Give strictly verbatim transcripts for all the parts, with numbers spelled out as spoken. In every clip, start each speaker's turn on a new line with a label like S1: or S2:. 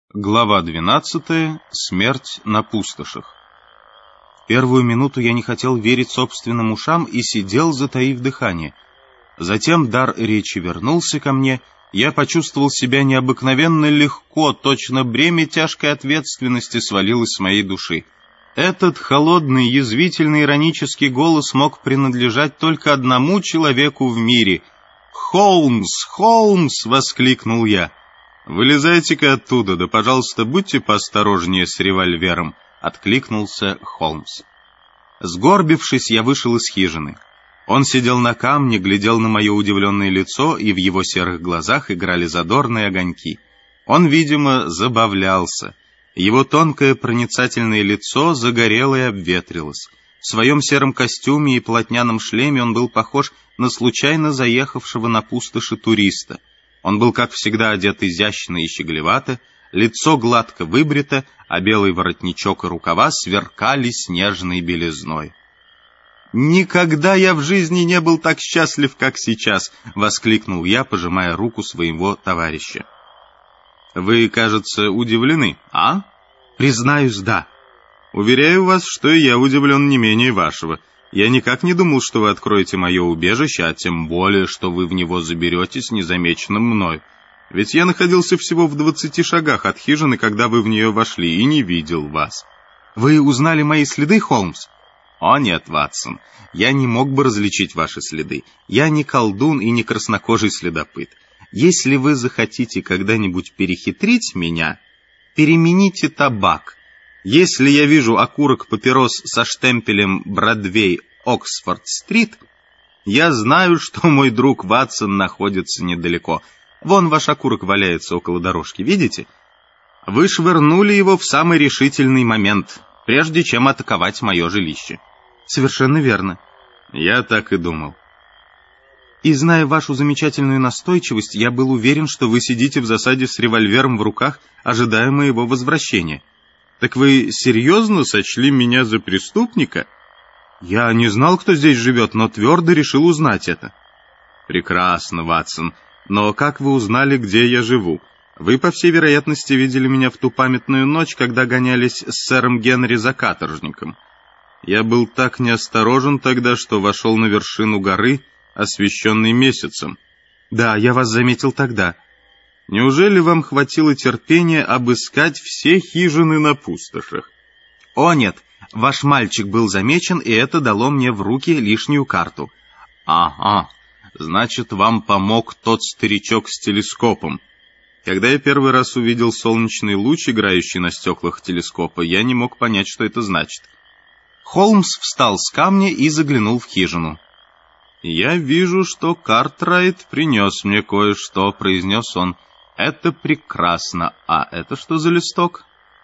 S1: Глава двенадцатая. Смерть на пустошах. В первую минуту я не хотел верить собственным ушам и сидел, затаив дыхание. Затем дар речи вернулся ко мне, я почувствовал себя необыкновенно легко, точно бремя тяжкой ответственности свалилось с моей души. Этот холодный, язвительный, иронический голос мог принадлежать только одному человеку в мире. «Холмс! Холмс!» — воскликнул я. «Вылезайте-ка оттуда, да, пожалуйста, будьте поосторожнее с револьвером», — откликнулся Холмс. Сгорбившись, я вышел из хижины. Он сидел на камне, глядел на мое удивленное лицо, и в его серых глазах играли задорные огоньки. Он, видимо, забавлялся. Его тонкое проницательное лицо загорело и обветрилось. В своем сером костюме и полотняном шлеме он был похож на случайно заехавшего на пустоши туриста. Он был, как всегда, одет изящно и щеголевато, лицо гладко выбрито, а белый воротничок и рукава сверкали снежной белизной. «Никогда я в жизни не был так счастлив, как сейчас!» — воскликнул я, пожимая руку своего товарища. «Вы, кажется, удивлены, а?» «Признаюсь, да». «Уверяю вас, что и я удивлен не менее вашего. Я никак не думал, что вы откроете мое убежище, а тем более, что вы в него заберетесь незамеченным мной. Ведь я находился всего в двадцати шагах от хижины, когда вы в нее вошли, и не видел вас». «Вы узнали мои следы, Холмс?» «О нет, Ватсон, я не мог бы различить ваши следы. Я не колдун и не краснокожий следопыт. Если вы захотите когда-нибудь перехитрить меня, перемените табак. Если я вижу окурок папирос со штемпелем Бродвей, Оксфорд-стрит, я знаю, что мой друг Ватсон находится недалеко. Вон ваш окурок валяется около дорожки, видите? Вы швырнули его в самый решительный момент, прежде чем атаковать мое жилище». «Совершенно верно». «Я так и думал». «И зная вашу замечательную настойчивость, я был уверен, что вы сидите в засаде с револьвером в руках, ожидая моего возвращения». «Так вы серьезно сочли меня за преступника?» «Я не знал, кто здесь живет, но твердо решил узнать это». «Прекрасно, Ватсон. Но как вы узнали, где я живу? Вы, по всей вероятности, видели меня в ту памятную ночь, когда гонялись с сэром Генри за каторжником. Я был так неосторожен тогда, что вошел на вершину горы, освещенной месяцем». «Да, я вас заметил тогда». «Неужели вам хватило терпения обыскать все хижины на пустошах?» «О нет, ваш мальчик был замечен, и это дало мне в руки лишнюю карту». «Ага, значит, вам помог тот старичок с телескопом. Когда я первый раз увидел солнечный луч, играющий на стеклах телескопа, я не мог понять, что это значит». Холмс встал с камня и заглянул в хижину. «Я вижу, что Картрайт принес мне кое-что», — произнес он. «Это прекрасно. А это что за листок?»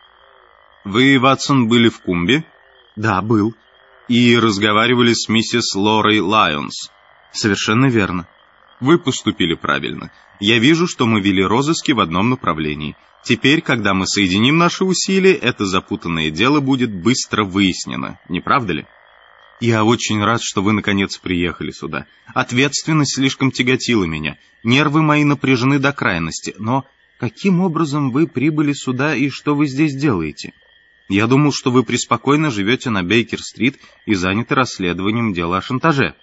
S1: «Вы, Ватсон, были в Кумбе?» «Да, был». «И разговаривали с миссис Лорой Лайонс?» «Совершенно верно». «Вы поступили правильно. Я вижу, что мы вели розыски в одном направлении. Теперь, когда мы соединим наши усилия, это запутанное дело будет быстро выяснено. Не правда ли?» «Я очень рад, что вы, наконец, приехали сюда. Ответственность слишком тяготила меня. Нервы мои напряжены до крайности. Но каким образом вы прибыли сюда и что вы здесь делаете? Я думал, что вы преспокойно живете на Бейкер-стрит и заняты расследованием дела о шантаже».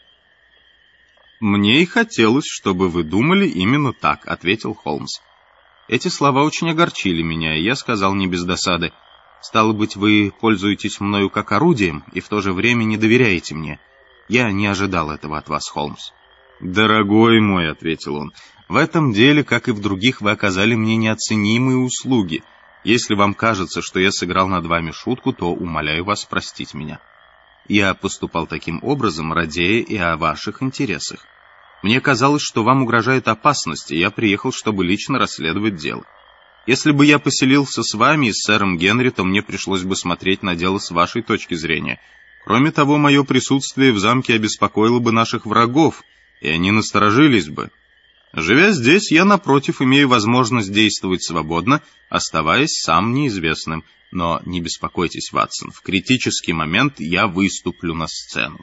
S1: «Мне и хотелось, чтобы вы думали именно так», — ответил Холмс. Эти слова очень огорчили меня, и я сказал не без досады: «Стало быть, вы пользуетесь мною как орудием и в то же время не доверяете мне. Я не ожидал этого от вас, Холмс». «Дорогой мой», — ответил он, — «в этом деле, как и в других, вы оказали мне неоценимые услуги. Если вам кажется, что я сыграл над вами шутку, то умоляю вас простить меня. Я поступал таким образом, радея и о ваших интересах. Мне казалось, что вам угрожает опасность, и я приехал, чтобы лично расследовать дело. Если бы я поселился с вами и с сэром Генри, то мне пришлось бы смотреть на дело с вашей точки зрения. Кроме того, мое присутствие в замке обеспокоило бы наших врагов, и они насторожились бы. Живя здесь, я, напротив, имею возможность действовать свободно, оставаясь сам неизвестным. Но не беспокойтесь, Ватсон, в критический момент я выступлю на сцену».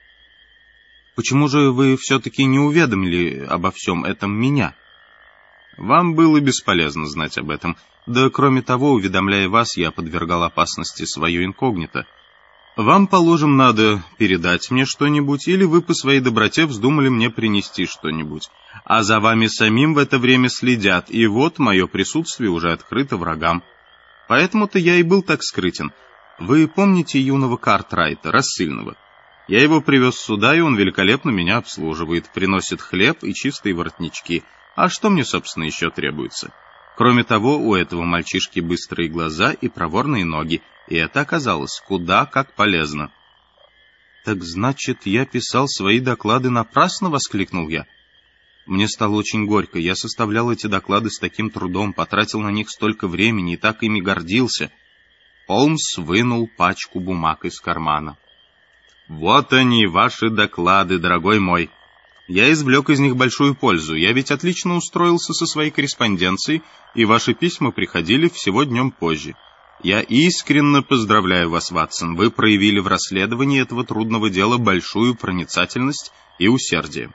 S1: «Почему же вы все-таки не уведомили обо всем этом меня?» Вам было бесполезно знать об этом. Да, кроме того, уведомляя вас, я подвергал опасности свое инкогнито. Вам, положим, надо передать мне что-нибудь, или вы по своей доброте вздумали мне принести что-нибудь. А за вами самим в это время следят, и вот мое присутствие уже открыто врагам. Поэтому-то я и был так скрытен. Вы помните юного Картрайта, рассыльного? Я его привез сюда, и он великолепно меня обслуживает, приносит хлеб и чистые воротнички. А что мне, собственно, еще требуется? Кроме того, у этого мальчишки быстрые глаза и проворные ноги, и это оказалось куда как полезно. «Так значит, я писал свои доклады напрасно?» — воскликнул я. Мне стало очень горько. Я составлял эти доклады с таким трудом, потратил на них столько времени и так ими гордился. Холмс вынул пачку бумаг из кармана. «Вот они, ваши доклады, дорогой мой. Я извлек из них большую пользу. Я ведь отлично устроился со своей корреспонденцией, и ваши письма приходили всего днем позже. Я искренне поздравляю вас, Ватсон. Вы проявили в расследовании этого трудного дела большую проницательность и усердие».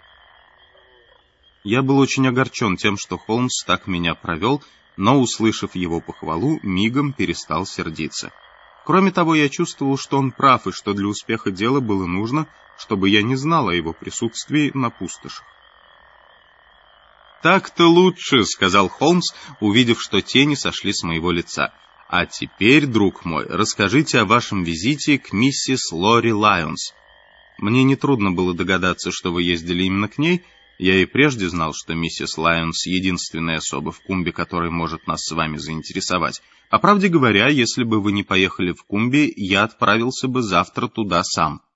S1: Я был очень огорчен тем, что Холмс так меня провел, но, услышав его похвалу, мигом перестал сердиться. Кроме того, я чувствовал, что он прав, и что для успеха дела было нужно, чтобы я не знал о его присутствии на пустошах. «Так-то лучше», — сказал Холмс, увидев, что тени сошли с моего лица. «А теперь, друг мой, расскажите о вашем визите к миссис Лори Лайонс. Мне нетрудно было догадаться, что вы ездили именно к ней. Я и прежде знал, что миссис Лайонс — единственная особа в Кумби, которая может нас с вами заинтересовать. По правде говоря, если бы вы не поехали в Кумби, я отправился бы завтра туда сам».